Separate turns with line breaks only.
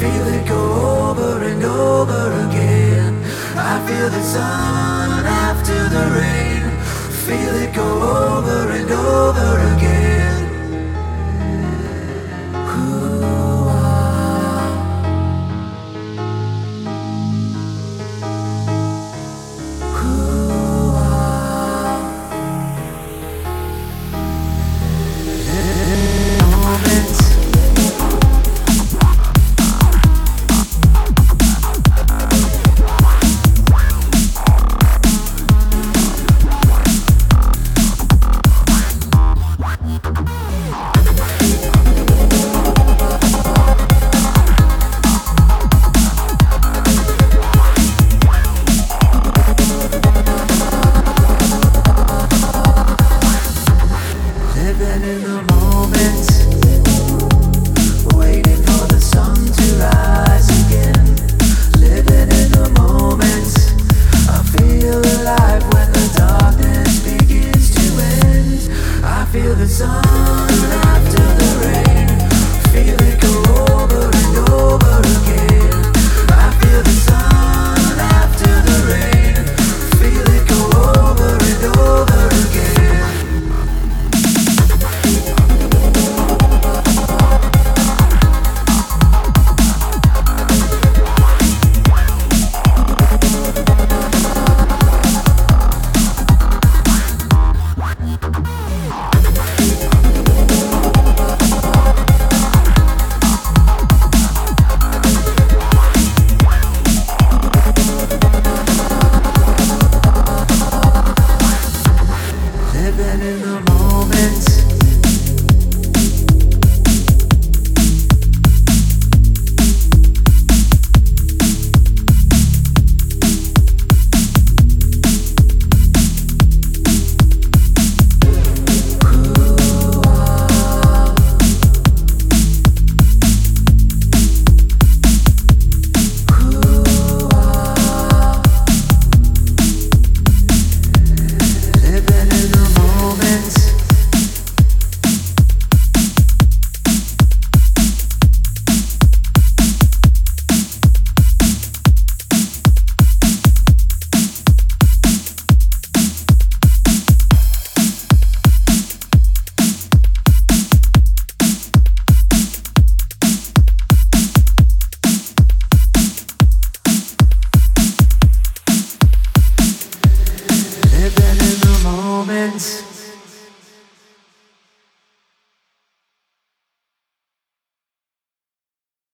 feel it go over and over again. I feel the sun after the rain, feel it go over and over again. Living in the moment, waiting for the sun to rise again. Living in the moment, I feel alive when the darkness begins to end. I feel the sun after the rain, feel it go over and over again. I feel the sun after the rain, feel it go over and over again. Living in the moment. Living in the moment.